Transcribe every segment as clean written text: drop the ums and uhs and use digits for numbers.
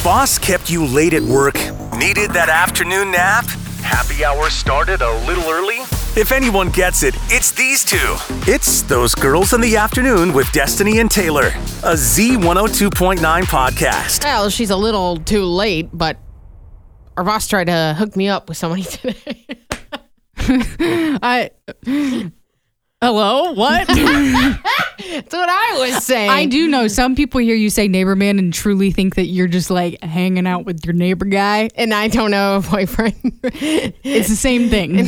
boss kept you late at work? Needed that afternoon nap? Happy hour started a little early? If anyone gets it, it's these two. It's Those Girls in the Afternoon with Destiny and Taylor, a Z102.9 podcast. Well, she's a little too late, but our boss tried to hook me up with somebody today. Hello? What? That's what I was saying. I do know some people hear you say neighbor man and truly think that you're just like hanging out with your neighbor guy. And I don't know a boyfriend. It's the same thing.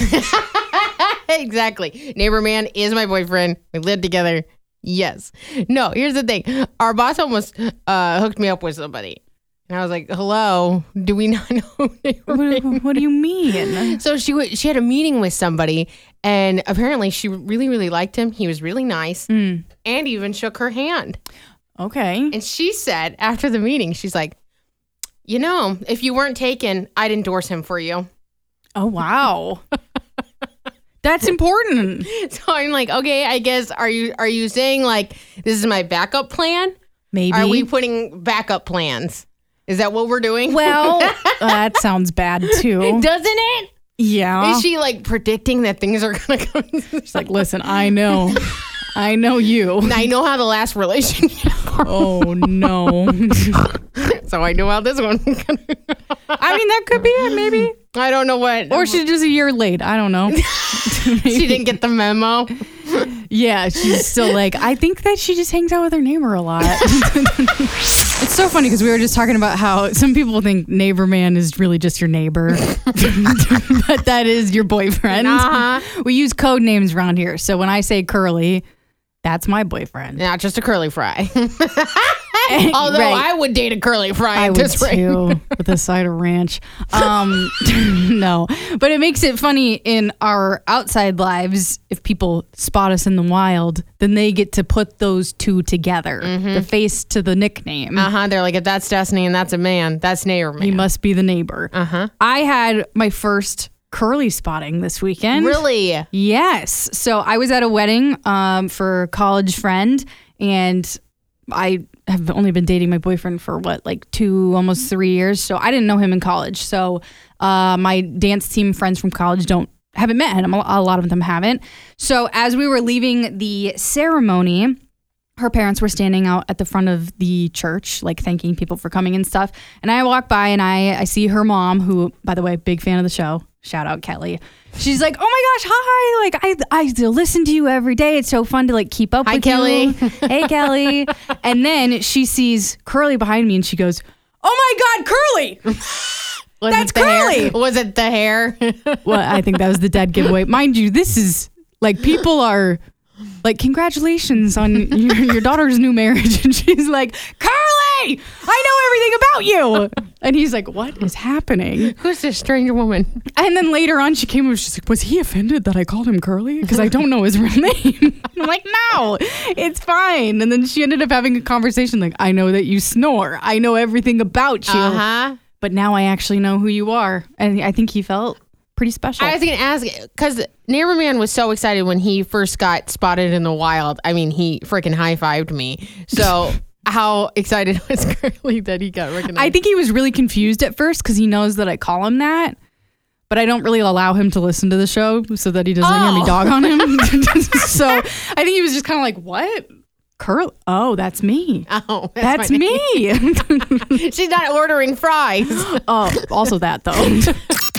Exactly. Neighbor man is my boyfriend. We live together. Yes. No, here's the thing. Our boss almost hooked me up with somebody. And I was like, hello, do we not know neighbor man? What do you mean? So she had a meeting with somebody, and apparently she really, really liked him. He was really nice and even shook her hand. Okay. And she said after the meeting, she's like, you know, if you weren't taken, I'd endorse him for you. Oh, wow. That's important. So I'm like, okay, I guess, are you saying like, this is my backup plan? Maybe. Are we putting backup plans? Is that what we're doing? Well, that sounds bad too. Doesn't it? Yeah. Is she like predicting that things are going to come? She's like, listen, I know you. I know how the last relationship. Oh, no. So I know how this one's going to go. I mean, that could be it, maybe. I don't know what. Or she's just a year late. I don't know. She didn't get the memo. Yeah, she's still like, I think that she just hangs out with her neighbor a lot. It's so funny because we were just talking about how some people think neighbor man is really just your neighbor, but that is your boyfriend. Uh-huh. We use code names around here. So when I say Curly, that's my boyfriend. Not just a curly fry. Although Right. I would date a curly fry I at would this rate. too, with a side of ranch. No, but it makes it funny in our outside lives. If people spot us in the wild, then they get to put those two together, the face to the nickname. They're like, if that's Destiny and that's a man, that's neighbor man. He must be the neighbor. I had my first Curly spotting this weekend. Really? Yes. So I was at a wedding for a college friend, and I have only been dating my boyfriend for almost 3 years. So I didn't know him in college. So my dance team friends from college haven't met him. A lot of them haven't. So as we were leaving the ceremony, her parents were standing out at the front of the church, like thanking people for coming and stuff. And I walk by and I see her mom, who, by the way, big fan of the show. Shout out Kelly. She's like, oh my gosh, hi. Like I listen to you every day. It's so fun to like keep up with Kelly. you. Hey, Kelly. And then she sees Curly behind me and she goes, oh my God, Curly. That's Curly. Was it the hair? Well, I think that was the dead giveaway. Mind you, this is like people are like, congratulations on your daughter's new marriage. And she's like, Curly, I know everything about you. And he's like, what is happening? Who's this strange woman? And then later on, she came over. She's like, was he offended that I called him Curly? Because I don't know his real name. I'm like, no, it's fine. And then she ended up having a conversation like, I know that you snore. I know everything about you. But now I actually know who you are. And I think he felt pretty special. I was going to ask, because Neighbor Man was so excited when he first got spotted in the wild. I mean, he freaking high-fived me. So how excited was Curly that he got recognized? I think he was really confused at first because he knows that I call him that. But I don't really allow him to listen to the show so that he doesn't hear me dog on him. So I think he was just kind of like, what? Curly? Oh, that's me. Oh, that's me. She's not ordering fries. Oh, also that though.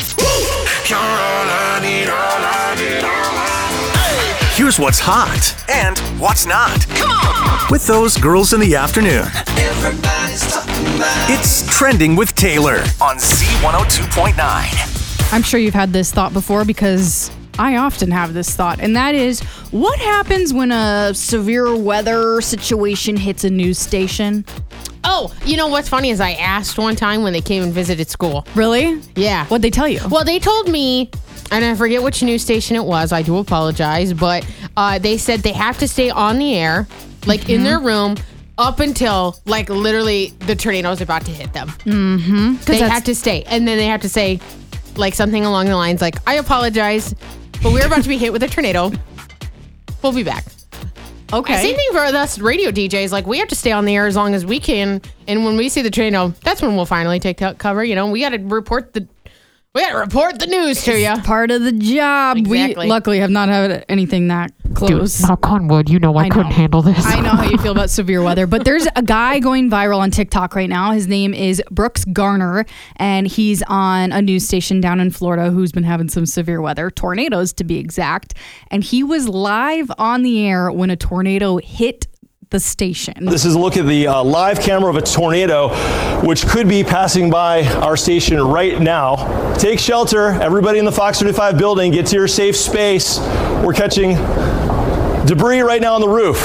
Here's what's hot and what's not. Come on! With Those Girls in the Afternoon. Everybody's talking about it. It's Trending with Taylor on Z102.9. I'm sure you've had this thought before because I often have this thought, and that is, what happens when a severe weather situation hits a news station? Oh, you know what's funny is I asked one time when they came and visited school. Really? Yeah. What'd they tell you? Well, they told me, and I forget which news station it was. I do apologize, but they said they have to stay on the air, like in their room, up until like literally the tornado is about to hit them. Mm-hmm. They have to stay, and then they have to say like something along the lines like, "I apologize, but we're about to be hit with a tornado. We'll be back." Okay. Same thing for us radio DJs. Like, we have to stay on the air as long as we can. And when we see the tornado, that's when we'll finally take cover. You know, we got to report the news to you. Part of the job. Exactly. We luckily have not had anything that close. Knock on wood, you know I couldn't handle this. I know how you feel about severe weather, but there's a guy going viral on TikTok right now. His name is Brooks Garner, and he's on a news station down in Florida who's been having some severe weather, tornadoes to be exact. And he was live on the air when a tornado hit the station. This is a look at the live camera of a tornado, which could be passing by our station right now. Take shelter. Everybody in the Fox 35 building, get to your safe space. We're catching debris right now on the roof.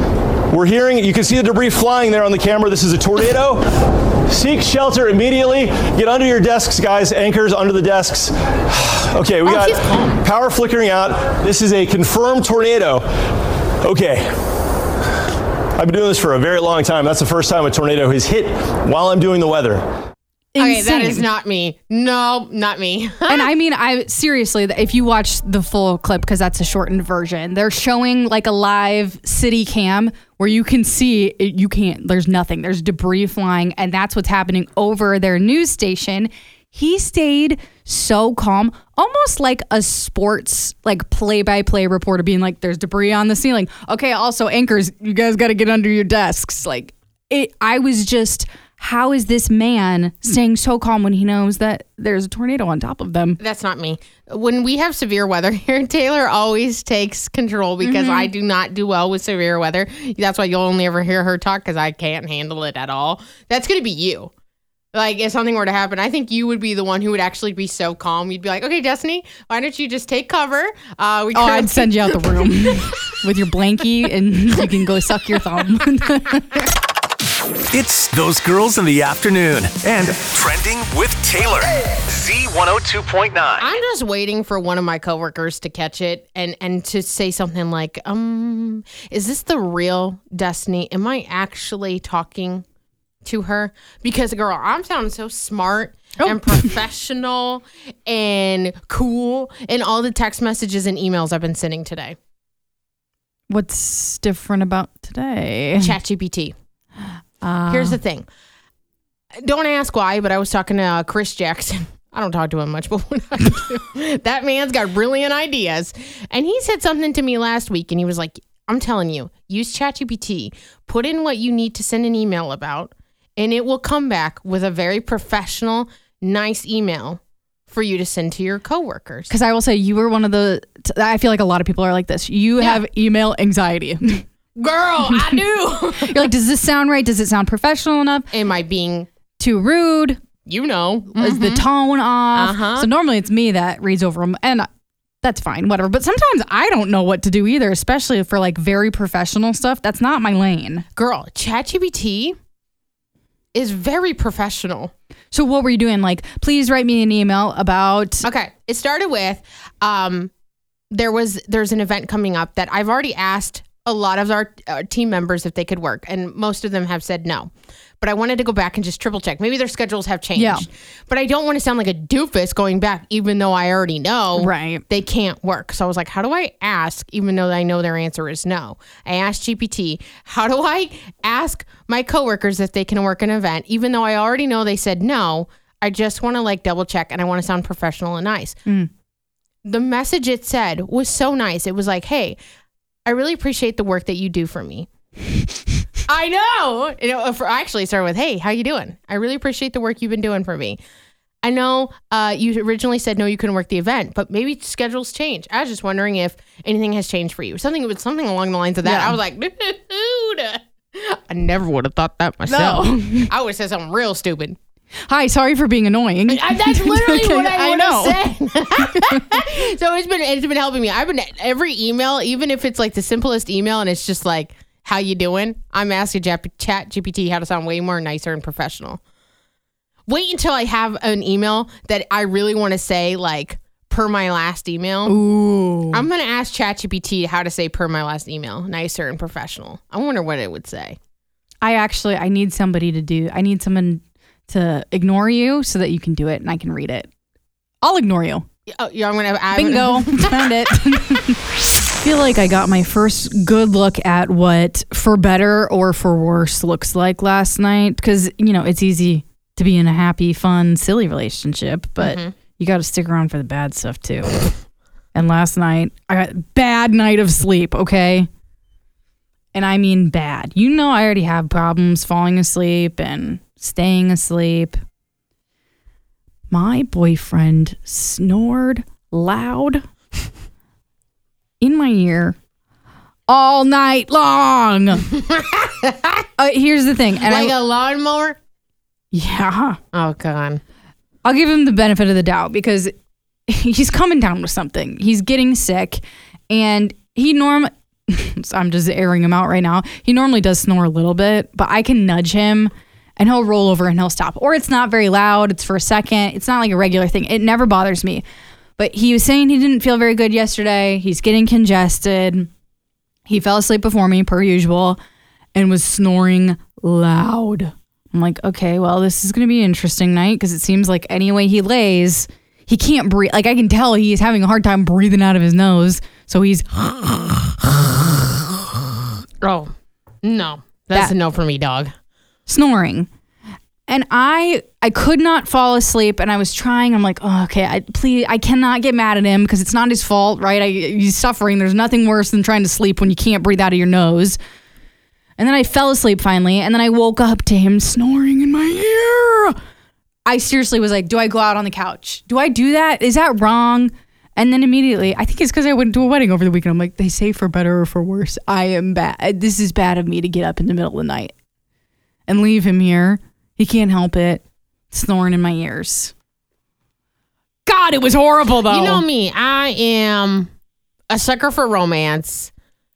You can see the debris flying there on the camera. This is a tornado. Seek shelter immediately. Get under your desks, guys. Anchors under the desks. Okay, we got power flickering out. This is a confirmed tornado. Okay. I've been doing this for a very long time. That's the first time a tornado has hit while I'm doing the weather. Okay, that is not me. No, not me. And I mean, seriously, if you watch the full clip, because that's a shortened version, they're showing like a live city cam where you can see there's nothing. There's debris flying, and that's what's happening over their news station. He stayed so calm, almost like a sports play-by-play reporter being like, there's debris on the ceiling. Okay, also anchors, you guys got to get under your desks. I was just, how is this man staying so calm when he knows that there's a tornado on top of them? That's not me. When we have severe weather here, Taylor always takes control because I do not do well with severe weather. That's why you'll only ever hear her talk because I can't handle it at all. That's going to be you. Like, if something were to happen, I think you would be the one who would actually be so calm. You'd be like, okay, Destiny, why don't you just take cover? I'd send you out the room with your blankie and you can go suck your thumb. It's Those Girls in the Afternoon and Trending with Taylor. Z102.9. I'm just waiting for one of my coworkers to catch it and to say something like, is this the real Destiny? Am I actually talking to her? Because, girl, I'm sounding so smart and professional and cool in all the text messages and emails I've been sending today. What's different about today? ChatGPT. Here's the thing. Don't ask why, but I was talking to Chris Jackson. I don't talk to him much, but when I do, that man's got brilliant ideas. And he said something to me last week, and he was like, I'm telling you, use ChatGPT, put in what you need to send an email about, and it will come back with a very professional, nice email for you to send to your coworkers. Because I will say, you were one of I feel like a lot of people are like this. You have email anxiety. Girl, I do. You're like, does this sound right? Does it sound professional enough? Am I being too rude? You know. Is the tone off? So normally it's me that reads over them, and that's fine, whatever. But sometimes I don't know what to do either, especially for like very professional stuff. That's not my lane. Girl, ChatGPT is very professional. So what were you doing? Like, please write me an email about... Okay. It started with, there's an event coming up that I've already asked a lot of our team members if they could work, and most of them have said no. But I wanted to go back and just triple check. Maybe their schedules have changed. Yeah. But I don't want to sound like a doofus going back, even though I already know they can't work. So I was like, how do I ask, even though I know their answer is no? I asked GPT, how do I ask my coworkers if they can work an event, even though I already know they said no? I just want to like double check, and I want to sound professional and nice. The message it said was so nice. It was like, hey, I really appreciate the work that you do for me. I know. I actually started with, hey, how you doing? I really appreciate the work you've been doing for me. I know you originally said no, you couldn't work the event, but maybe schedules change. I was just wondering if anything has changed for you. Something along the lines of that. Yeah. I was like, dude, I never would have thought that myself. No. I would have said something real stupid. Hi, sorry for being annoying. That's literally what I would have said. So it's been helping me. I've been every email, even if it's like the simplest email and it's just like, how you doing? I'm asking ChatGPT how to sound way more nicer and professional. Wait until I have an email that I really want to say like per my last email. Ooh. I'm going to ask ChatGPT how to say per my last email, nicer and professional. I wonder what it would say. I need someone to ignore you so that you can do it and I can read it. I'll ignore you. Oh, yeah, I'm going to... Bingo. Found it. feel like I got my first good look at what for better or for worse looks like last night. Because, it's easy to be in a happy, fun, silly relationship, but you got to stick around for the bad stuff too. And last night, I got a bad night of sleep, okay? And I mean bad. I already have problems falling asleep and staying asleep. My boyfriend snored loud in my ear all night long. Here's the thing. And a lawnmower? Yeah. Oh, God. I'll give him the benefit of the doubt because he's coming down with something. He's getting sick, and I'm just airing him out right now. He normally does snore a little bit, but I can nudge him and he'll roll over and he'll stop. Or it's not very loud. It's for a second. It's not like a regular thing. It never bothers me. But he was saying he didn't feel very good yesterday. He's getting congested. He fell asleep before me, per usual, and was snoring loud. I'm like, okay, well, this is going to be an interesting night because it seems like any way he lays, he can't breathe. Like, I can tell he's having a hard time breathing out of his nose. So he's... Oh, no. That's a no for me, dog. Snoring. And I could not fall asleep, and I was trying. I'm like, oh, okay, I cannot get mad at him because it's not his fault, right? He's suffering. There's nothing worse than trying to sleep when you can't breathe out of your nose. And then I fell asleep finally, and then I woke up to him snoring in my ear. I seriously was like, do I go out on the couch? Do I do that? Is that wrong? And then immediately, I think it's because I went to a wedding over the weekend. I'm like, they say for better or for worse. I am bad. This is bad of me to get up in the middle of the night and leave him here. He can't help it. Snoring in my ears. God, it was horrible, though. You know me. I am a sucker for romance.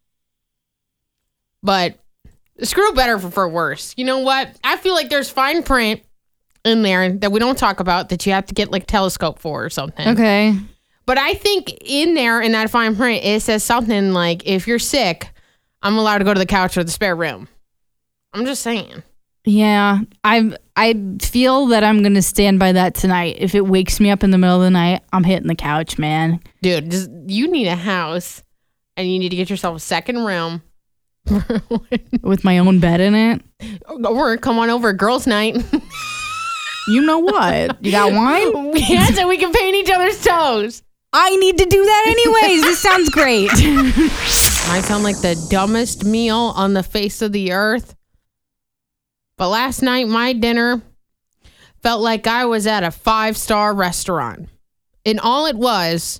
But screw better for worse. You know what? I feel like there's fine print in there that we don't talk about that you have to get like a telescope for or something. Okay. But I think in there, in that fine print, it says something like, if you're sick, I'm allowed to go to the couch or the spare room. I'm just saying. Yeah, I feel that I'm going to stand by that tonight. If it wakes me up in the middle of the night, I'm hitting the couch, man. Dude, you need a house, and you need to get yourself a second room. With my own bed in it? Or come on over, girls' night. You know what? You got wine? Yeah, so we can paint each other's toes. I need to do that anyways. This sounds great. Might sound like the dumbest meal on the face of the earth. But last night, my dinner felt like I was at a 5-star restaurant. And all it was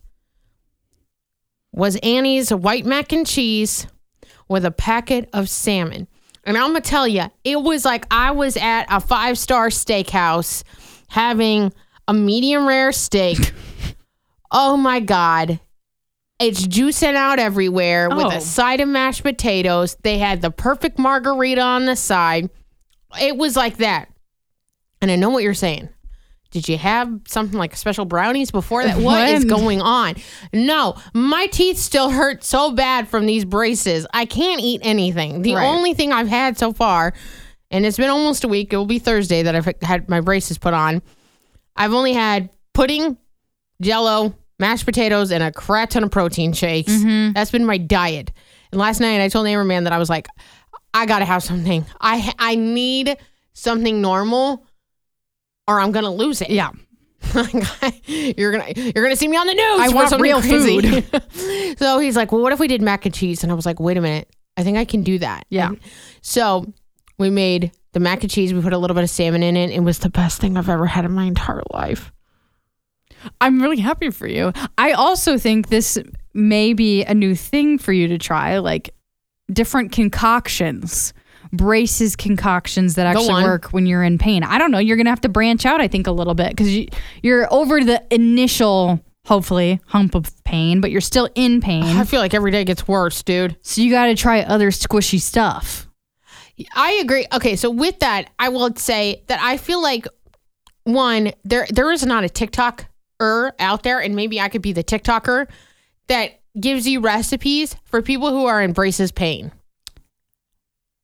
Annie's white mac and cheese with a packet of salmon. And I'm going to tell you, it was like I was at a 5-star steakhouse having a medium rare steak. Oh, my God. It's juicing out everywhere with a side of mashed potatoes. They had the perfect margarita on the side. It was like that. And I know what you're saying. Did you have something like special brownies before that? What is going on? No, my teeth still hurt so bad from these braces. I can't eat anything. The only thing I've had so far, and it's been almost a week, it will be Thursday that I've had my braces put on. I've only had pudding, Jell-O, mashed potatoes, and a crap ton of protein shakes. Mm-hmm. That's been my diet. And last night I told Neighbor Man that I was like, I gotta have something. I need something normal, or I'm gonna lose it. Yeah, you're gonna see me on the news. I want real crazy. food. So he's like, well, what if we did mac and cheese? And I was like, wait a minute, I think I can do that. Yeah. And so we made the mac and cheese. We put a little bit of salmon in it. It was the best thing I've ever had in my entire life. I'm really happy for you. I also think this may be a new thing for you to try, like different concoctions, braces concoctions that actually work when you're in pain. I don't know. You're going to have to branch out, I think, a little bit because you're over the initial, hopefully, hump of pain, but you're still in pain. I feel like every day gets worse, dude. So you got to try other squishy stuff. I agree. Okay, so with that, I will say that I feel like, one, there is not a TikToker out there, and maybe I could be the TikToker that gives you recipes for people who are in braces pain.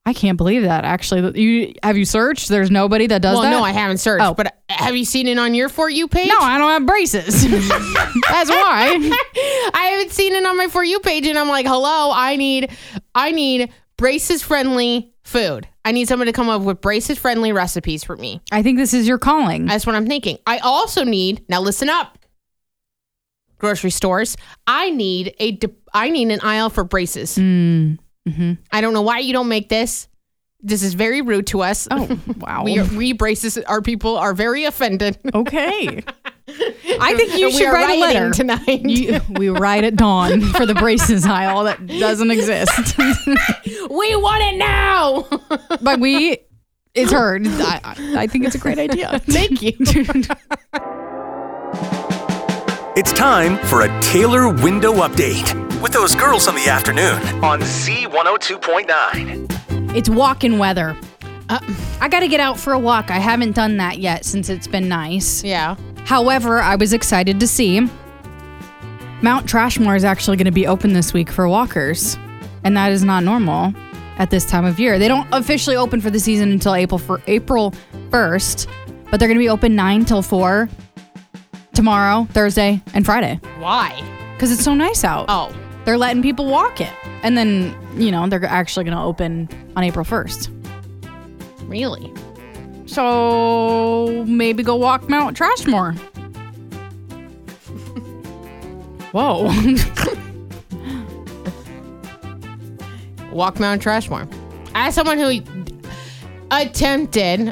I can't believe that. Actually, have you searched? There's nobody that does that. Well, no, I haven't searched. But have you seen it on your For You page? No, I don't have braces. That's why. I haven't seen it on my For You page, and I'm like, hello, I need braces friendly food. I need someone to come up with braces friendly recipes for me. I think this is your calling. That's what I'm thinking. I also need, now listen up, grocery stores. I need an aisle for braces. Mm-hmm. I don't know why you don't make this. This is very rude to us. Oh, wow. we braces, our people are very offended. Okay. I think you should are write a letter tonight. We write at dawn for the braces aisle that doesn't exist. We want it now. But it's heard. I think it's a great idea. Thank you. It's time for a Taylor Window Update with those girls in the afternoon on C102.9. It's walking weather. I got to get out for a walk. I haven't done that yet since it's been nice. Yeah. However, I was excited to see Mount Trashmore is actually going to be open this week for walkers. And that is not normal at this time of year. They don't officially open for the season until April 1st, but they're going to be open 9 till 4 tomorrow, Thursday, and Friday. Why? Because it's so nice out. Oh. They're letting people walk it. And then, they're actually going to open on April 1st. Really? So maybe go walk Mount Trashmore. Whoa. Walk Mount Trashmore. As someone who attempted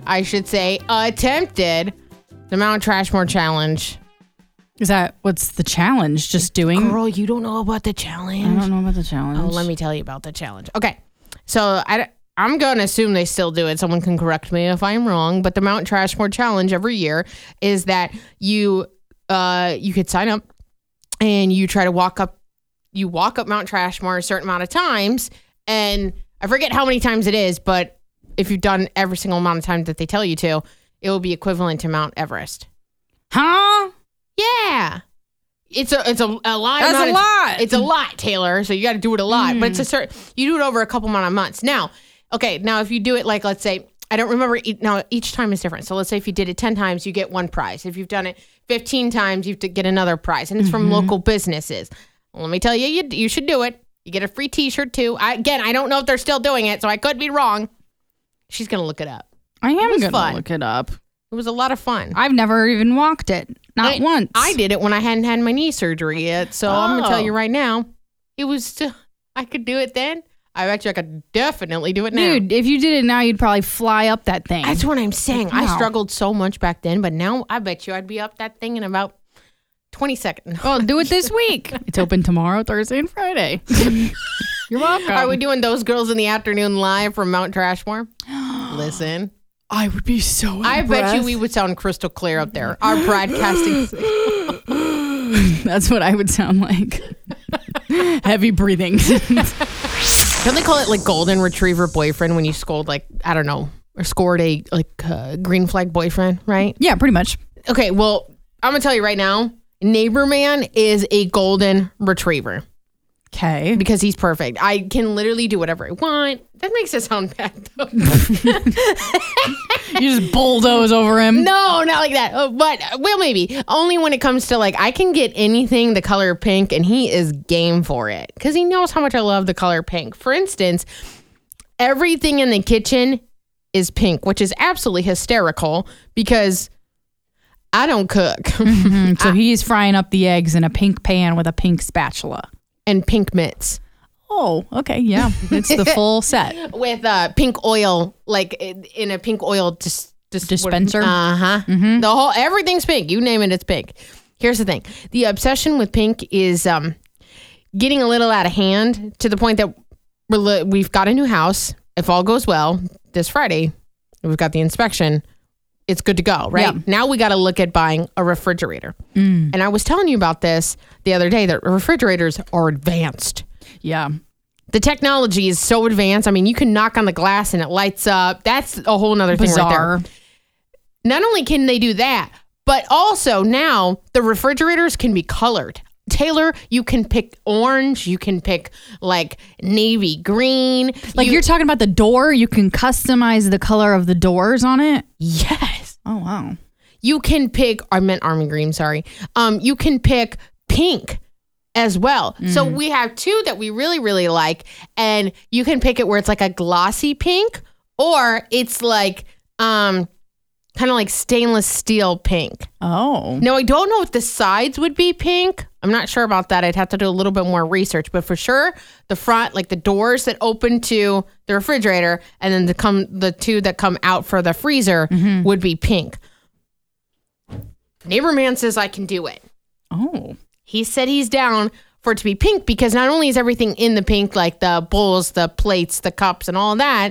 the Mount Trashmore challenge. What's the challenge? Just doing? Girl, you don't know about the challenge? I don't know about the challenge. Oh, let me tell you about the challenge. Okay. So I'm going to assume they still do it. Someone can correct me if I'm wrong. But the Mount Trashmore challenge every year is that you could sign up and you try to walk up Mount Trashmore a certain amount of times. And I forget how many times it is, but if you've done every single amount of times that they tell you to, it will be equivalent to Mount Everest. Huh? Yeah. It's a lot. That's a lot. It's a lot, Taylor. So you got to do it a lot, but you do it over a couple amount of months. Now, if you do it like, let's say, I don't remember. Now, each time is different. So let's say if you did it 10 times, you get one prize. If you've done it 15 times, you have to get another prize, and it's from local businesses. Well, let me tell you, you should do it. You get a free T-shirt too. I don't know if they're still doing it, so I could be wrong. She's gonna look it up. I am gonna look it up. It was a lot of fun. I've never even walked it. Not once. I did it when I hadn't had my knee surgery yet. So I'm going to tell you right now, I could do it then. I bet you I could definitely do it now. Dude, if you did it now, you'd probably fly up that thing. That's what I'm saying. Wow. I struggled so much back then, but now I bet you I'd be up that thing in about 20 seconds. Well, do it this week. It's open tomorrow, Thursday, and Friday. You're welcome. Are we doing Those Girls in the Afternoon live from Mount Trashmore? Listen. I would be so impressed. I bet you we would sound crystal clear up there. Our broadcasting. That's what I would sound like. Heavy breathing. Don't they call it like golden retriever boyfriend when you scold or scored a green flag boyfriend, right? Yeah, pretty much. Okay, well, I'm going to tell you right now, Neighbor Man is a golden retriever. Okay. Because he's perfect. I can literally do whatever I want. That makes it sound bad, though. You just bulldoze over him. No, not like that. But, well, maybe. Only when it comes to, I can get anything the color pink, and he is game for it. Because he knows how much I love the color pink. For instance, everything in the kitchen is pink, which is absolutely hysterical because I don't cook. Mm-hmm. So he's frying up the eggs in a pink pan with a pink spatula. And pink mitts. Oh, okay. Yeah. It's the full set. With pink oil, in a pink oil dispenser. Uh-huh. Mm-hmm. Everything's pink. You name it, it's pink. Here's the thing. The obsession with pink is getting a little out of hand to the point that we've got a new house. If all goes well, this Friday, we've got the inspection. It's good to go, right? Yeah. Now we got to look at buying a refrigerator. And I was telling you about this the other day, that refrigerators are advanced. Yeah. The technology is so advanced. I mean, you can knock on the glass and it lights up. That's a whole nother thing right there. Not only can they do that, but also now the refrigerators can be colored. Taylor, you can pick orange. You can pick like navy green. Like you're talking about the door. You can customize the color of the doors on it. Yes. Oh, wow. You can pick, I meant army green, sorry. You can pick pink as well. So we have two that we really, really like. And you can pick it where it's like a glossy pink or it's like kind of like stainless steel pink. Oh. No, I don't know if the sides would be pink. I'm not sure about that. I'd have to do a little bit more research. But for sure, the front, like the doors that open to the refrigerator and then the two that come out for the freezer would be pink. Neighbor man says I can do it. Oh. He said he's down for it to be pink because not only is everything in the pink, like the bowls, the plates, the cups, and all that,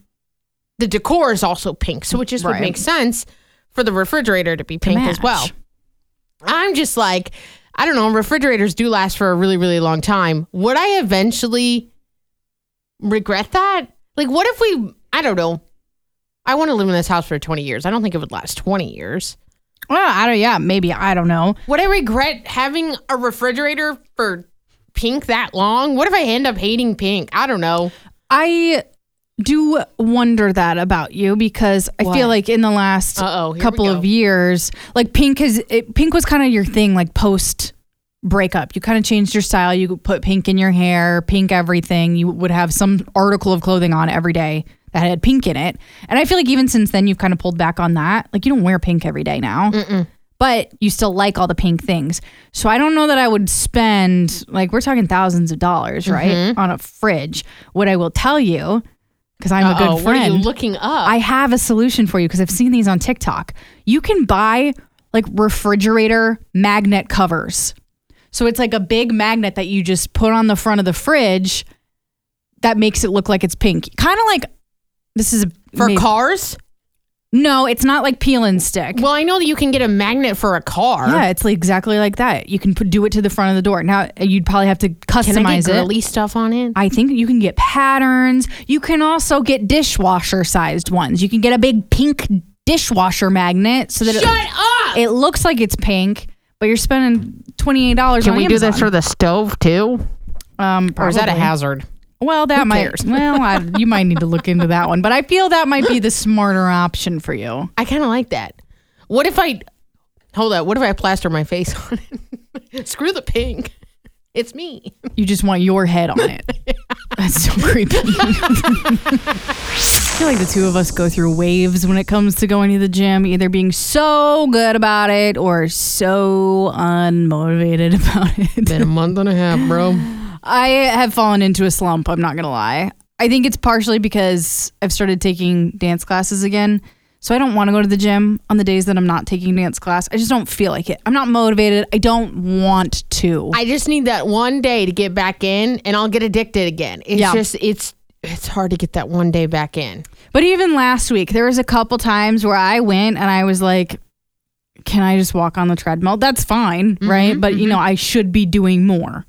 the decor is also pink. So it just would make sense for the refrigerator to be pink as well. I'm just like, I don't know, refrigerators do last for a really, really long time. Would I eventually regret that? Like, what if I don't know. I want to live in this house for 20 years. I don't think it would last 20 years. Well, maybe. I don't know. Would I regret having a refrigerator for pink that long? What if I end up hating pink? I don't know. I do wonder that about you because I feel like in the last couple of years, like pink was kind of your thing, like post breakup. You kind of changed your style. You put pink in your hair, pink everything. You would have some article of clothing on every day that had pink in it. And I feel like even since then, you've kind of pulled back on that. Like you don't wear pink every day now, but you still like all the pink things. So I don't know that I would spend, like we're talking thousands of dollars, right? On a fridge. What I will tell you, because I'm a good friend. What are you looking up? I have a solution for you because I've seen these on TikTok. You can buy like refrigerator magnet covers. So it's like a big magnet that you just put on the front of the fridge that makes it look like it's pink. Kind of like, this is for cars? No, it's not like peel and stick. Well, I know that you can get a magnet for a car. Yeah, it's like exactly like that. You can do it to the front of the door. Now, you'd probably have to customize Can I get it. girly stuff on it? I think you can get patterns. You can also get dishwasher-sized ones. You can get a big pink dishwasher magnet so that it looks like it's pink, but you're spending $28 on Amazon. Can we do this for the stove too? Or is that a hazard? Well, that might. Well, you might need to look into that one, but I feel that might be the smarter option for you. I kind of like that. What if I plaster my face on it? Screw the pink. It's me. You just want your head on it. That's so creepy. I feel like the two of us go through waves when it comes to going to the gym, either being so good about it or so unmotivated about it. Been a month and a half, bro. I have fallen into a slump, I'm not going to lie. I think it's partially because I've started taking dance classes again. So I don't want to go to the gym on the days that I'm not taking dance class. I just don't feel like it. I'm not motivated. I don't want to. I just need that one day to get back in and I'll get addicted again. It's hard to get that one day back in. But even last week, there was a couple times where I went and I was like, can I just walk on the treadmill? That's fine, right? But you know, I should be doing more.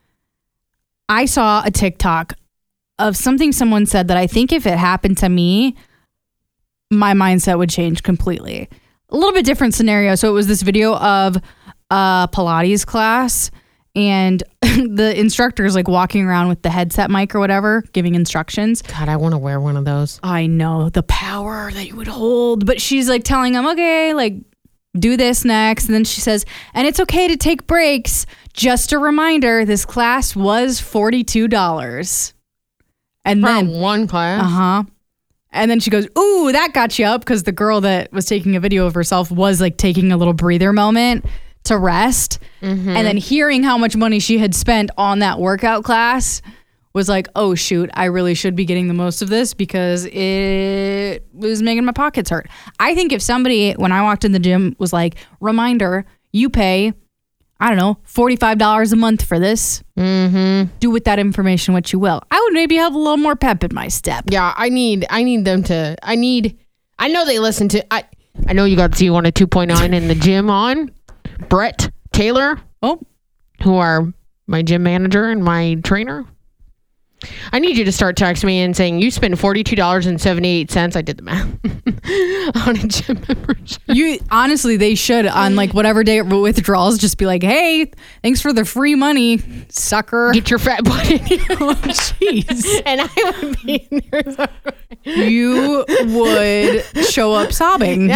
I saw a TikTok of something someone said that I think if it happened to me, my mindset would change completely. A little bit different scenario. So it was this video of a Pilates class and the instructor is like walking around with the headset mic or whatever, giving instructions. God, I want to wear one of those. I know the power that you would hold, but she's like telling them, okay, like do this next. And then she says, and it's okay to take breaks. Just a reminder, this class was $42. And For then one class? And then she goes, ooh, that got you up, because the girl that was taking a video of herself was like taking a little breather moment to rest. And then hearing how much money she had spent on that workout class was like, oh shoot, I really should be getting the most of this because it was making my pockets hurt. I think if somebody, when I walked in the gym, was like, reminder, you pay, I don't know, $45 a month for this. Do with that information what you will. I would maybe have a little more pep in my step. Yeah, I need them to, I know they listen to, I know you got Z1 at 2.9 in the gym on. Brett Taylor, who are my gym manager and my trainer. I need you to start texting me and saying you spent $42.78. I did the math on a gym membership. You honestly, they should on like whatever day it withdrawals, just be like, "Hey, thanks for the free money, sucker." Get your fat butt in here. Oh, jeez. And I would be in there. You would show up sobbing.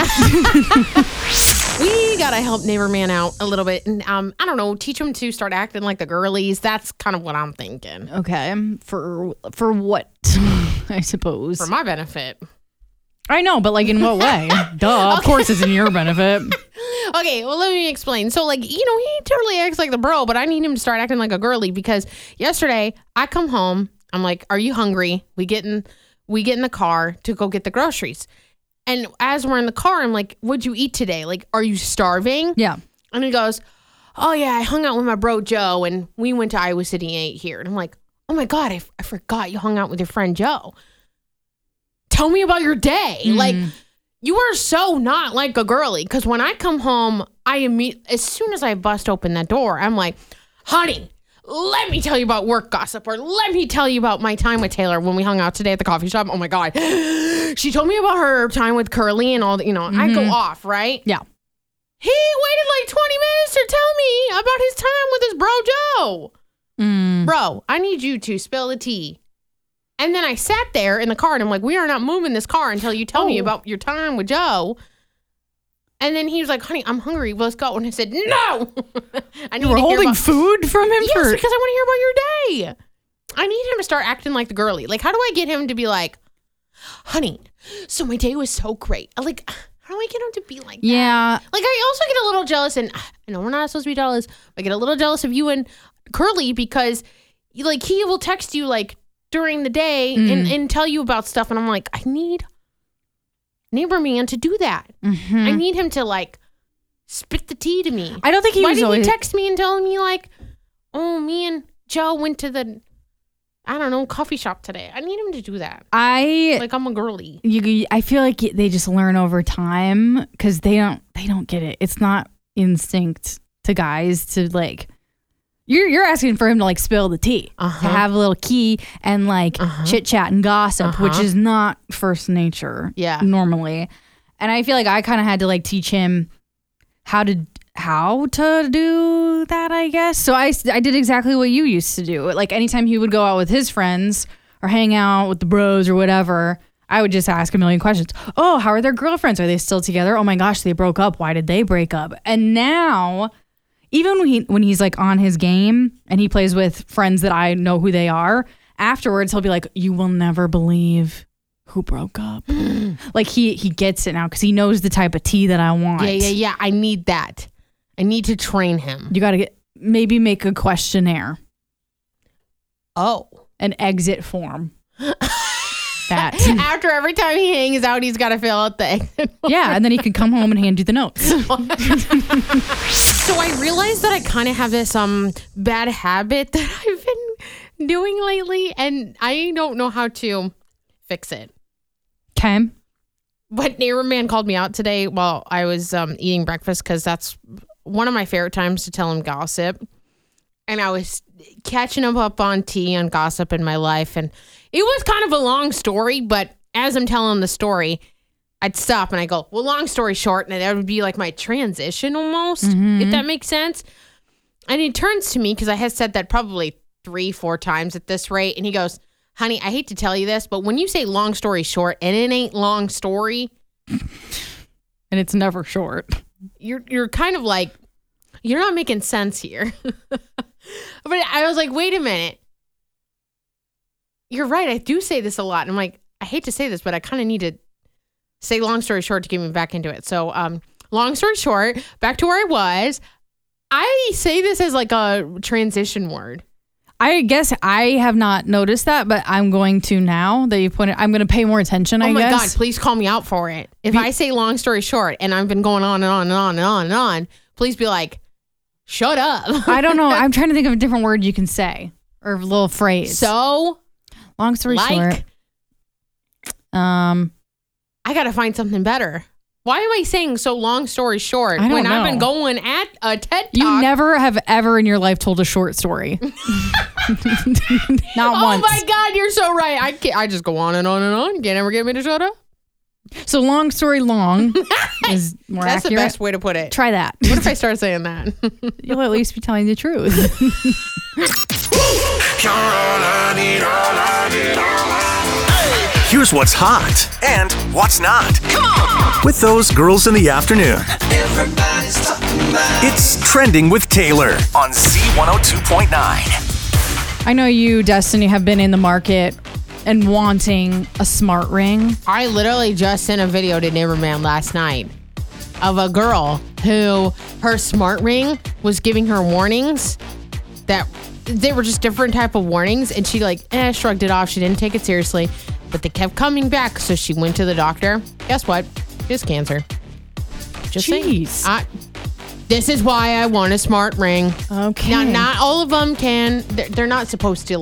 We gotta help neighbor man out a little bit, and I don't know, teach him to start acting like the girlies. That's kind of what I'm thinking. Okay, for what? I suppose For my benefit. I know, but like in what way? Duh. Of course, it's in your benefit. Okay, well, let me explain. So, like, he totally acts like the bro, but I need him to start acting like a girly because yesterday I come home. I'm like, "Are you hungry?" We get in the car to go get the groceries. And as we're in the car, I'm like, "What'd you eat today? Like, are you starving?" Yeah. And he goes, "Oh, yeah, I hung out with my bro Joe, and we went to Iowa City and ate here." And I'm like, "Oh, my God, I forgot you hung out with your friend Joe. Tell me about your day." Like, you are so not like a girly. Because when I come home, as soon as I bust open that door, I'm like, "Honey, let me tell you about work gossip, or let me tell you about my time with Taylor when we hung out today at the coffee shop. Oh my God. She told me about her time with Curly and all that, I go off, right?" Yeah. He waited like 20 minutes to tell me about his time with his bro Joe. Bro, I need you to spill the tea. And then I sat there in the car and I'm like, "We are not moving this car until you tell me about your time with Joe." And then he was like, "Honey, I'm hungry. Let's go." And I said, "No." I need You were to hear holding about- food from him? Yes, because I want to hear about your day. I need him to start acting like the girly. Like, how do I get him to be like, "Honey, so my day was so great." Like, how do I get him to be like that? Yeah. Like, I also get a little jealous, and I know we're not supposed to be jealous. I get a little jealous of you and Curly because, like, he will text you, like, during the day and tell you about stuff. And I'm like, I need neighbor man to do that. I need him to, like, spit the tea to me. I don't think he Why was didn't always... he text me and tell me, like, "Oh, me and Joe went to the, I don't know, coffee shop today"? I need him to do that. Like, I'm a girly. I feel like they just learn over time because they don't get it. It's not instinct to guys to like. You're asking for him to like spill the tea, to have a little key and like chit chat and gossip, which is not first nature. Yeah. Normally, and I feel like I kind of had to like teach him how to do that, I guess. So I did exactly what you used to do. Like anytime he would go out with his friends or hang out with the bros or whatever, I would just ask a million questions. "Oh, how are their girlfriends? Are they still together? Oh my gosh, they broke up. Why did they break up?" And now, even when he's like on his game and he plays with friends that I know who they are, afterwards he'll be like, "You will never believe who broke up." Like he gets it now because he knows the type of tea that I want. Yeah. I need that. I need to train him. You got to maybe make a questionnaire. Oh. An exit form. That. After every time he hangs out, he's got to fill out the exit form. Yeah, and then he can come home and hand you the notes. So I realized that I kind of have this bad habit that I've been doing lately, and I don't know how to fix it. Okay. But neighbor man called me out today while I was eating breakfast because that's one of my favorite times to tell him gossip. And I was catching him up on tea on gossip in my life, and it was kind of a long story, but as I'm telling the story, I'd stop and I go, "Well, long story short," and that would be like my transition almost, if that makes sense. And he turns to me because I had said that probably 3-4 times at this rate, and he goes, "Honey, I hate to tell you this, but when you say long story short and it ain't long story, and it's never short, you're kind of like, you're not making sense here." But I was like, wait a minute. You're right. I do say this a lot. And I'm like, I hate to say this, but I kind of need to say long story short to get me back into it. So long story short, back to where I was. I say this as like a transition word. I guess I have not noticed that, but I'm going to now that you put it. I'm going to pay more attention, I guess. Oh my God, please call me out for it. If I say long story short and I've been going on and on and on and on and on, please be like, shut up. I don't know. I'm trying to think of a different word you can say or a little phrase. So, long story short. I got to find something better. Why am I saying so long story short when I've been going at a TED Talk? You never have ever in your life told a short story. Not Oh once. my God, you're so right. I just go on and on and on. You can't ever get me to shut up. So long story long is more That's accurate. the best way to put it. Try that. What if I start saying that? You'll at least be telling the truth. Here's what's hot and what's not. With those girls in the afternoon. It's Trending with Taylor on Z102.9. I know you, Destiny, have been in the market and wanting a smart ring. I literally just sent a video to Neighborman last night of a girl who her smart ring was giving her warnings that they were just different type of warnings, and she shrugged it off. She didn't take it seriously, but they kept coming back, so she went to the doctor. Guess what? It's cancer. Just Jeez. saying. This is why I want a smart ring. Okay. Now, not all of them can. They're not supposed to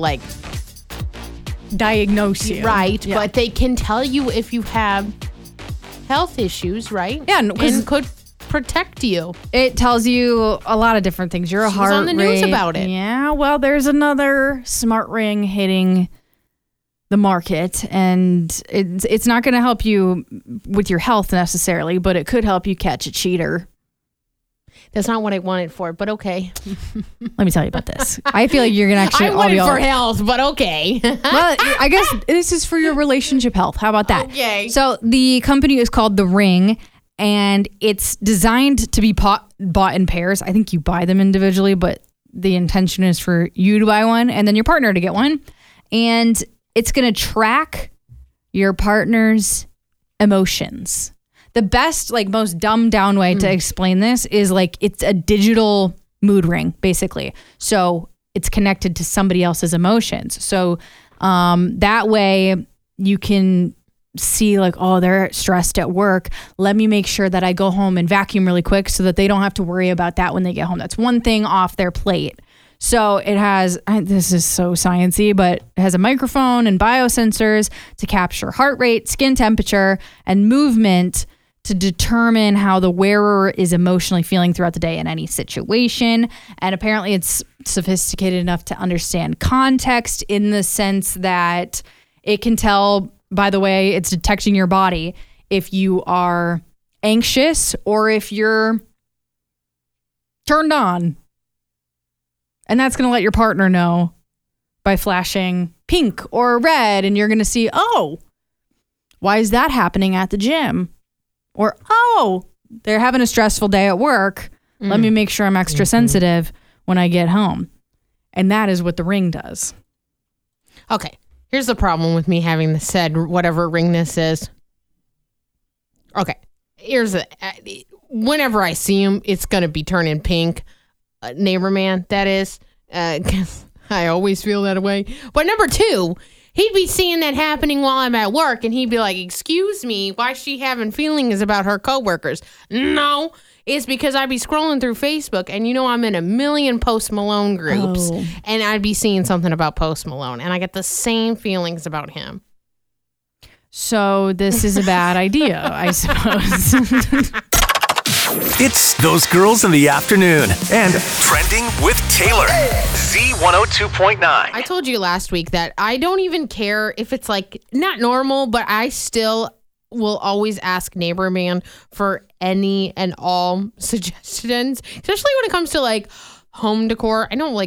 Diagnose you. right, Yeah. but they can tell you if you have health issues, right? Yeah, because and could protect you. it tells you a lot of different things. Your She heart was on the news rate. about it. Yeah, well, there's another smart ring hitting the market, and it's not going to help you with your health necessarily, but it could help you catch a cheater. That's not what I wanted for, but okay. Let me tell you about this. I feel like you're going to actually I all wanted be all- for health, but okay. Well, I guess this is for your relationship health. How about that? Okay. So the company is called The Ring, and it's designed to be bought in pairs. I think you buy them individually, but the intention is for you to buy one and then your partner to get one. And it's going to track your partner's emotions. The best, most dumbed down way to explain this is it's a digital mood ring, basically. So it's connected to somebody else's emotions. So that way you can see they're stressed at work. Let me make sure that I go home and vacuum really quick so that they don't have to worry about that when they get home. That's one thing off their plate. So it has, this is so sciencey, but it has a microphone and biosensors to capture heart rate, skin temperature, and movement to determine how the wearer is emotionally feeling throughout the day in any situation. And apparently it's sophisticated enough to understand context in the sense that it can tell, by the way, it's detecting your body if you are anxious or if you're turned on. And that's going to let your partner know by flashing pink or red. And you're going to see, oh, why is that happening at the gym? Or, oh, they're having a stressful day at work. Let me make sure I'm extra sensitive when I get home. And that is what the ring does. Okay. Here's the problem with me having the said whatever ring this is. Okay. Whenever I see him, it's going to be turning pink. Neighborman, that is. 'Cause I always feel that way. But number two, he'd be seeing that happening while I'm at work, and he'd be like, excuse me, why is she having feelings about her coworkers? No, it's because I'd be scrolling through Facebook, and I'm in a million Post Malone groups, and I'd be seeing something about Post Malone, and I get the same feelings about him. So this is a bad idea, I suppose. It's those girls in the afternoon and Trending with Taylor. Z102.9. I told you last week that I don't even care if it's not normal, but I still will always ask Neighborman for any and all suggestions, especially when it comes to home decor. I know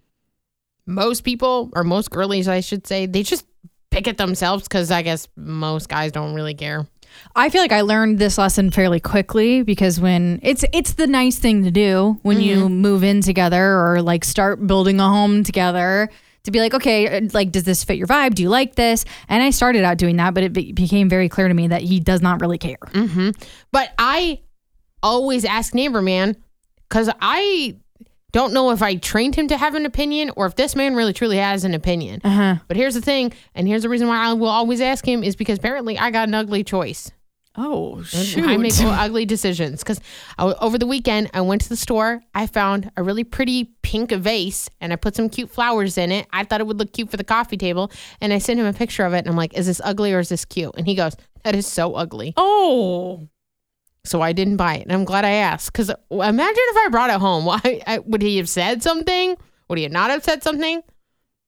most people, or most girlies, I should say, they just pick it themselves because I guess most guys don't really care. I feel like I learned this lesson fairly quickly because when it's the nice thing to do when you move in together or start building a home together, to be okay, does this fit your vibe? Do you like this? And I started out doing that, but it became very clear to me that he does not really care. But I always ask Neighborman because I don't know if I trained him to have an opinion or if this man really truly has an opinion. But here's the thing, and here's the reason why I will always ask him is because apparently I got an ugly choice. Oh, shoot. I make ugly decisions because over the weekend I went to the store. I found a really pretty pink vase and I put some cute flowers in it. I thought it would look cute for the coffee table, and I sent him a picture of it and I'm like, is this ugly or is this cute? And he goes, that is so ugly. Oh. So I didn't buy it, and I'm glad I asked because imagine if I brought it home. Why would he have said something? Would he not have said something?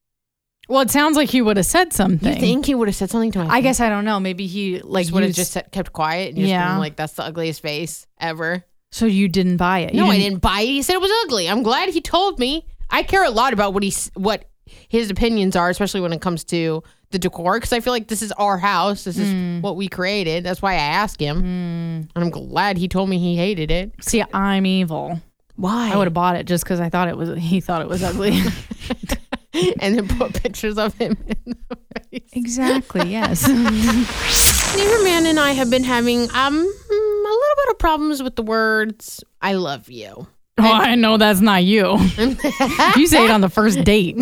Well, it sounds like he would have said something. You think he would have said something to my face? I guess I don't know. Maybe he like would have just kept quiet and just been like, that's the ugliest face ever. So you didn't buy it? I didn't buy it. He said it was ugly. I'm glad he told me. I care a lot about what his opinions are, especially when it comes to the decor, because I feel like this is our house. This is what we created. That's why I asked him. And I'm glad he told me he hated it. See, I'm evil. Why? I would have bought it just because he thought it was ugly. And then put pictures of him in the face. Exactly, yes. Neighbor Man and I have been having a little bit of problems with the words "I love you." Oh, I know that's not you. You say it on the first date.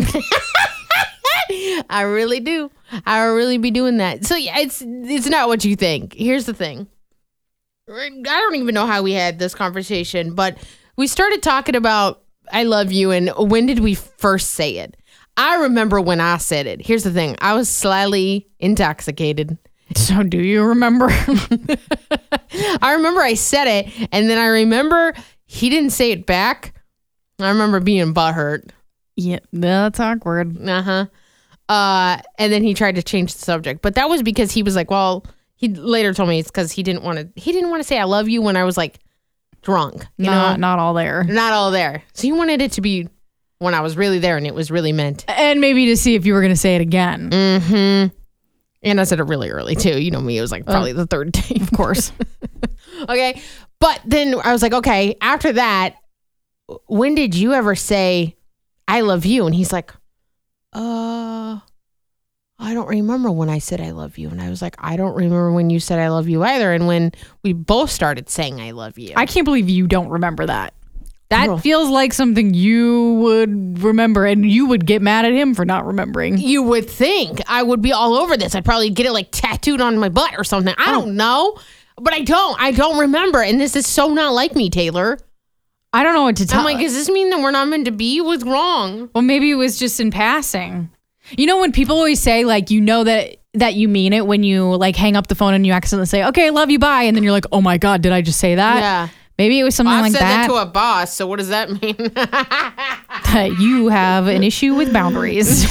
I really do. I really be doing that. So yeah, it's not what you think. Here's the thing. I don't even know how we had this conversation, but we started talking about "I love you" and when did we first say it? I remember when I said it. Here's the thing. I was slightly intoxicated. So do you remember? I remember I said it, and then I remember he didn't say it back. I remember being butthurt. Yeah, that's awkward. And then he tried to change the subject, but that was because he was like, well, he later told me it's because he didn't want to say "I love you" when I was like drunk. You know, not all there. Not all there. So he wanted it to be when I was really there and it was really meant. And maybe to see if you were going to say it again. Mm-hmm. And I said it really early too. You know me, it was like probably the third day. Of course. Okay. But then I was like, okay, after that, when did you ever say "I love you"? And he's like, I don't remember when I said "I love you." And I was like, I don't remember when you said "I love you" either. And when we both started saying "I love you." I can't believe you don't remember that. That feels like something you would remember, and you would get mad at him for not remembering. You would think I would be all over this. I'd probably get it like tattooed on my butt or something. I don't know. But I don't remember. And this is so not like me, Taylor. I don't know what to tell. I'm like, does this mean that we're not meant to be? What's wrong? Well, maybe it was just in passing. You know when people always say, like, you know that you mean it when you, like, hang up the phone and you accidentally say, okay, I love you, bye. And then you're like, oh, my God, did I just say that? Yeah. Maybe it was something like that. I said that to a boss, so what does that mean? You have an issue with boundaries.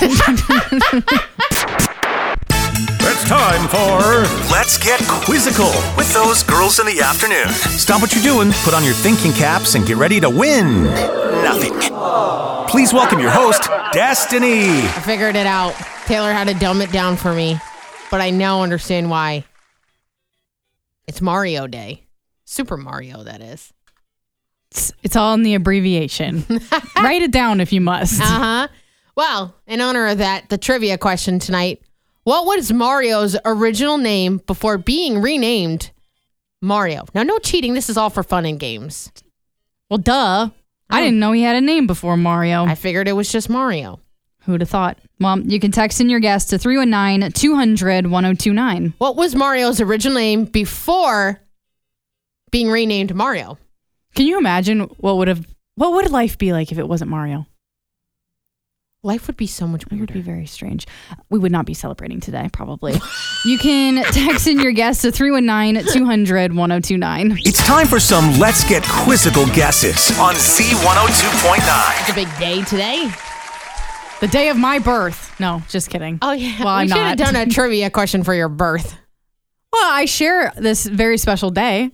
It's time for Let's Get Quizzical with those girls in the afternoon. Stop what you're doing, put on your thinking caps, and get ready to win nothing. Please welcome your host, Destiny. I figured it out. Taylor had to dumb it down for me, but I now understand why. It's Mario Day. Super Mario, that is. It's all in the abbreviation. Write it down if you must. Uh-huh. Well, in honor of that, the trivia question tonight. What was Mario's original name before being renamed Mario? Now, no cheating. This is all for fun and games. Well, duh. I didn't know he had a name before Mario. I figured it was just Mario. Who'd have thought? Well, you can text in your guess to 319-200-1029. What was Mario's original name before being renamed Mario? Can you imagine what would life be like if it wasn't Mario? Life would be so much weirder. It would be very strange. We would not be celebrating today, probably. You can text in your guess to 319-200-1029. It's time for some Let's Get Quizzical guesses on Z102.9. It's a big day today. The day of my birth. No, just kidding. Oh, yeah. Well, I'm we should have not. done a trivia question for your birth. Well, I share this very special day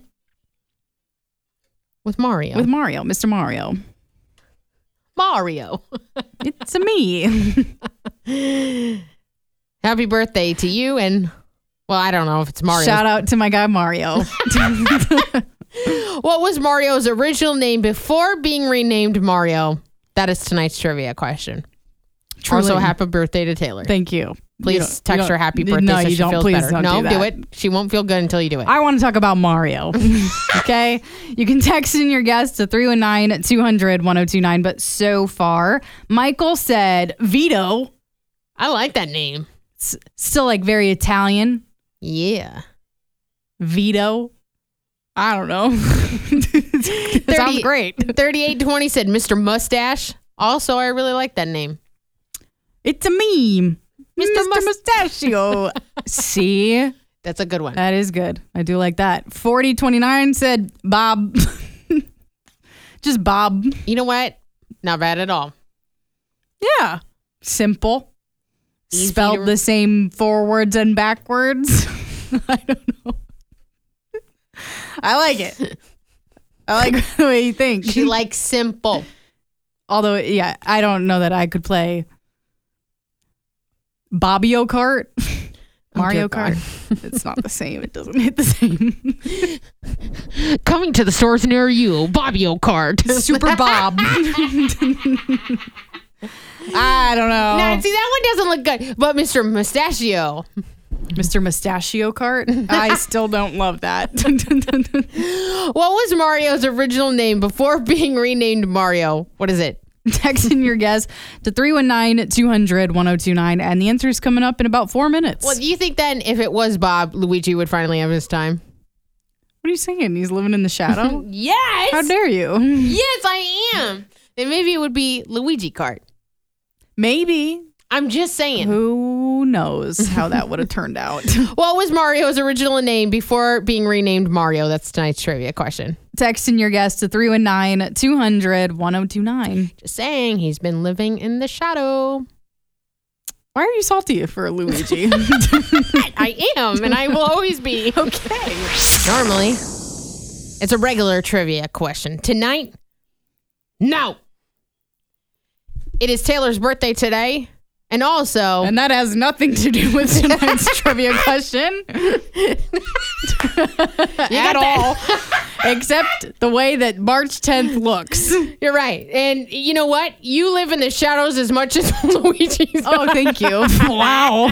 With Mario. with Mario, Mr. Mario. Mario. It's a me. Happy birthday to you and, well, I don't know if it's Mario. Shout out to my guy Mario. What was Mario's original name before being renamed Mario? That is tonight's trivia question. Truly. Also, happy birthday to Taylor. Thank you. Please text her happy birthday no, so you she don't. feels Please better. don't No, do do that. it. She won't feel good until you do it. I want to talk about Mario. Okay? You can text in your guess to 319-200-1029. But so far, Michael said Vito. I like that name. Still like very Italian. Yeah. Vito. I don't know. It sounds great. 3820 said Mr. Mustache. Also, I really like that name. It's a meme. Mr. Mustachio. See? That's a good one. That is good. I do like that. 4029 said Bob. Just Bob. You know what? Not bad at all. Yeah. Simple. spelled the same forwards and backwards. I don't know. I like it. I like the way you think. She likes simple. Although, yeah, I don't know that I could play Bobby-O Kart. Mario Kart. It's not the same. It doesn't hit the same. Coming to the stores near you, Bobby-O Kart. Super Bob. I don't know. No, see, that one doesn't look good. But Mr. Mustachio. Mr. Mustachio Kart? I still don't love that. What was Mario's original name before being renamed Mario? What is it? Text in your guess to 319-200-1029, and the answer is coming up in about 4 minutes. Well, do you think then if it was Bob, Luigi would finally have his time? What are you saying? He's living in the shadow? Yes. How dare you? Yes, I am. Then maybe it would be Luigi Kart. Maybe. I'm just saying. Who knows how that would have turned out? What was Mario's original name before being renamed Mario? That's tonight's trivia question. Text in your guess to 319-200-1029. Just saying, he's been living in the shadow. Why are you salty for Luigi? I am, and I will always be. Okay. Normally, it's a regular trivia question. Tonight, no. It is Taylor's birthday today. And also... And that has nothing to do with tonight's trivia question. At all. Except the way that March 10th looks. You're right. And you know what? You live in the shadows as much as Luigi's. Oh, thank you. Wow.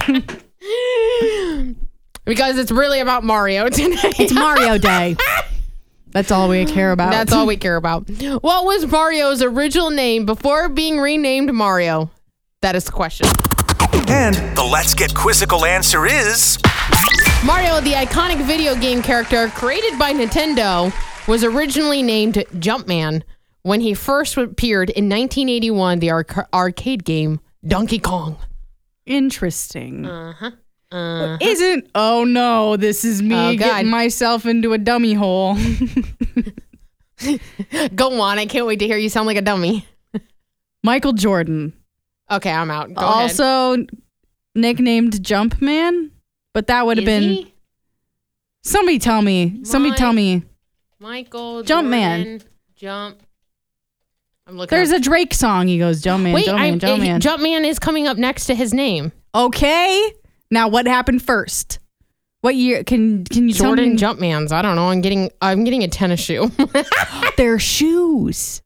Because it's really about Mario tonight. It's Mario Day. That's all we care about. That's all we care about. What was Mario's original name before being renamed Mario? That is the question. And the Let's Get Quizzical answer is... Mario, the iconic video game character created by Nintendo, was originally named Jumpman when he first appeared in 1981, the arcade game Donkey Kong. Interesting. Isn't... Oh, no. This is me getting myself into a dummy hole. Go on. I can't wait to hear you sound like a dummy. Michael Jordan. Okay, I'm out. Go also ahead. Nicknamed Jumpman, but that would have been... He? Somebody tell me. Michael Jumpman. Jump. I'm looking. There's a Drake song. He goes, Jumpman, Wait, Jumpman. Jumpman is coming up next to his name. Okay. Now, what happened first? What year? Can you Jordan tell me? Jumpmans. I don't know. I'm getting a tennis shoe. They're shoes.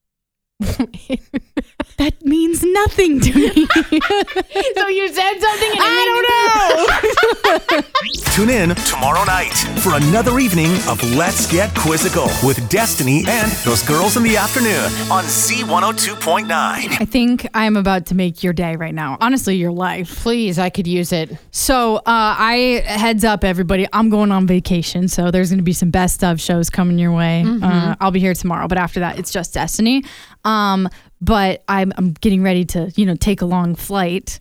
That means nothing to me. So you said something and I don't know. Tune in tomorrow night for another evening of Let's Get Quizzical with Destiny and those girls in the afternoon on Z102.9. I think I'm about to make your day right now. Honestly, your life. Please, I could use it. So heads up, everybody. I'm going on vacation, so there's going to be some best of shows coming your way. I'll be here tomorrow, but after that, it's just Destiny. But I'm getting ready to, take a long flight.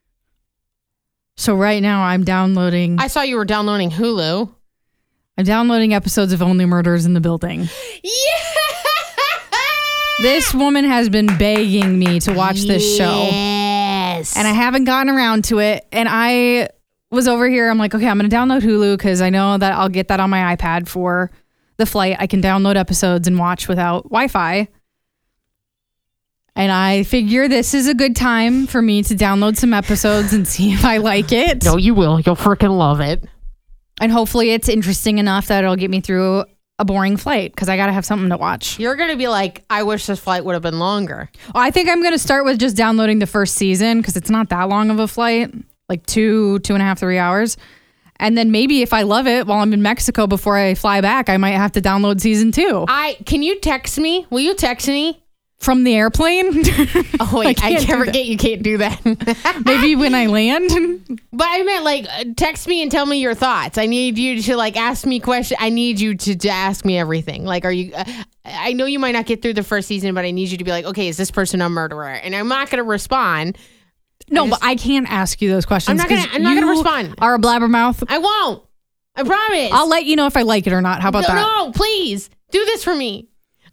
So right now I'm downloading. I saw you were downloading Hulu. I'm downloading episodes of Only Murders in the Building. Yeah! This woman has been begging me to watch this show. Yes. And I haven't gotten around to it. And I was over here. I'm like, okay, I'm going to download Hulu because I know that I'll get that on my iPad for the flight. I can download episodes and watch without Wi-Fi. And I figure this is a good time for me to download some episodes and see if I like it. No, you will. You'll freaking love it. And hopefully it's interesting enough that it'll get me through a boring flight because I got to have something to watch. You're going to be like, I wish this flight would have been longer. Well, I think I'm going to start with just downloading the first season because it's not that long of a flight, like 2.5, 3 hours. And then maybe if I love it while I'm in Mexico before I fly back, I might have to download season 2. Can you text me? Will you text me? From the airplane? Oh, wait, I forget you can't do that. Maybe when I land? But I meant text me and tell me your thoughts. I need you to ask me questions. I need you to ask me everything. Are you, I know you might not get through the first season, but I need you to be like, okay, is this person a murderer? And I'm not going to respond. No, but I can't ask you those questions. I'm not going to respond. Are a blabbermouth. I won't. I promise. I'll let you know if I like it or not. How about that? No, please. Do this for me.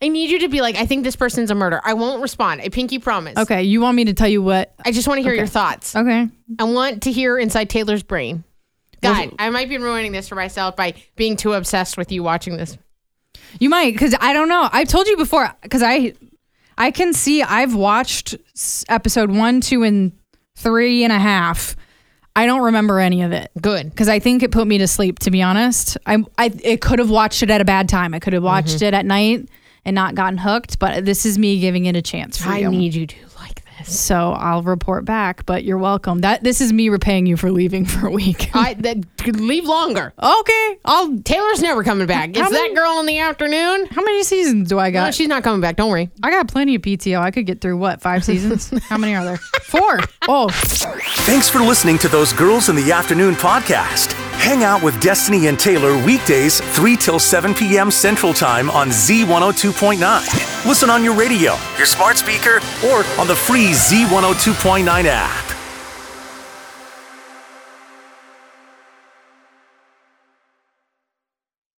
I need you to be like, I think this person's a murderer. I won't respond. I pinky promise. Okay, you want me to tell you what? I just want to hear your thoughts. Okay. I want to hear inside Taylor's brain. God, I might be ruining this for myself by being too obsessed with you watching this. You might, because I don't know. I've told you before, because I can see I've watched episode 1, 2, and 3.5. I don't remember any of it. Good. Because I think it put me to sleep, to be honest. I could have watched it at a bad time. I could have watched it at night and not gotten hooked, but this is me giving it a chance for you. I need you to like this. So I'll report back, but you're welcome. This is me repaying you for leaving for a week. Leave longer. Okay. Taylor's never coming back. It's that girl in the afternoon. How many seasons do I got? No, she's not coming back. Don't worry. I got plenty of PTO. I could get through 5 seasons? How many are there? 4. Oh. Thanks for listening to Those Girls in the Afternoon podcast. Hang out with Destiny and Taylor weekdays 3 till 7 p.m. Central Time on Z102.9. Listen on your radio, your smart speaker, or on the free Z102.9 app.